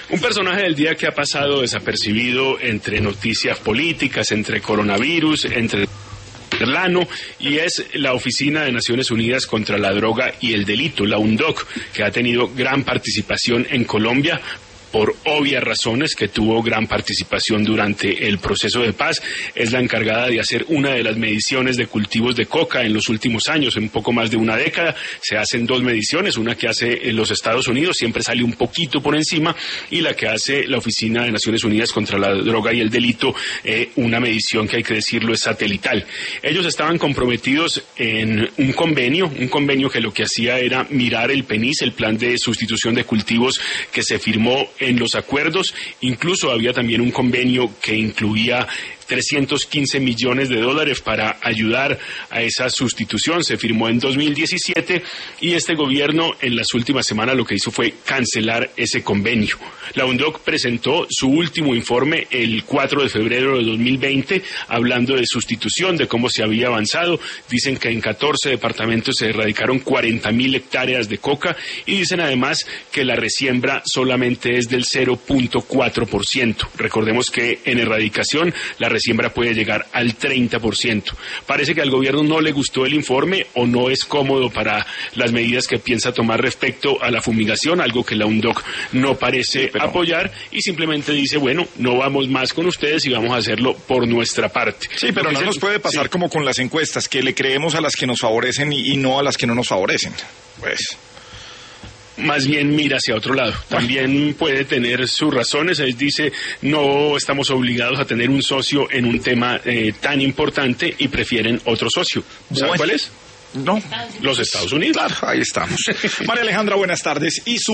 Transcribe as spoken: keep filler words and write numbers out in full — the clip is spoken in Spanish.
Un personaje del día que ha pasado desapercibido entre noticias políticas, entre coronavirus, entre Lano, y es la Oficina de Naciones Unidas contra la Droga y el Delito, la UNODC, que ha tenido gran participación en Colombia, por obvias razones, que tuvo gran participación durante el proceso de paz. Es la encargada de hacer una de las mediciones de cultivos de coca en los últimos años, en poco más de una década. Se hacen dos mediciones, una que hace en los Estados Unidos, siempre sale un poquito por encima, y la que hace la Oficina de Naciones Unidas contra la Droga y el Delito, eh, una medición que hay que decirlo es satelital. Ellos estaban comprometidos en un convenio, un convenio que lo que hacía era mirar el P N I S, el Plan de Sustitución de Cultivos, que se firmó en los acuerdos. Incluso había también un convenio que incluía trescientos quince millones de dólares para ayudar a esa sustitución. Se firmó en dos mil diecisiete y este gobierno en las últimas semanas lo que hizo fue cancelar ese convenio. La UNODC presentó su último informe el cuatro de febrero de dos mil veinte hablando de sustitución, de cómo se había avanzado. Dicen que en catorce departamentos se erradicaron cuarenta mil hectáreas de coca y dicen además que la resiembra solamente es del cero punto cuatro por ciento. Recordemos que en erradicación la siembra puede llegar al treinta por ciento. Parece que al gobierno no le gustó el informe o no es cómodo para las medidas que piensa tomar respecto a la fumigación, algo que la UNODC no parece sí, pero... apoyar, y simplemente dice, bueno, no vamos más con ustedes y vamos a hacerlo por nuestra parte. Sí, pero no nos puede pasar sí. como con las encuestas, que le creemos a las que nos favorecen y, y no a las que no nos favorecen. Pues... más bien mira hacia otro lado. También puede tener sus razones. Él dice, no estamos obligados a tener un socio en un tema eh, tan importante y prefieren otro socio. ¿Sabe bueno. cuál es? No. Los Estados Unidos. Claro, ahí estamos. María Alejandra, buenas tardes. Y su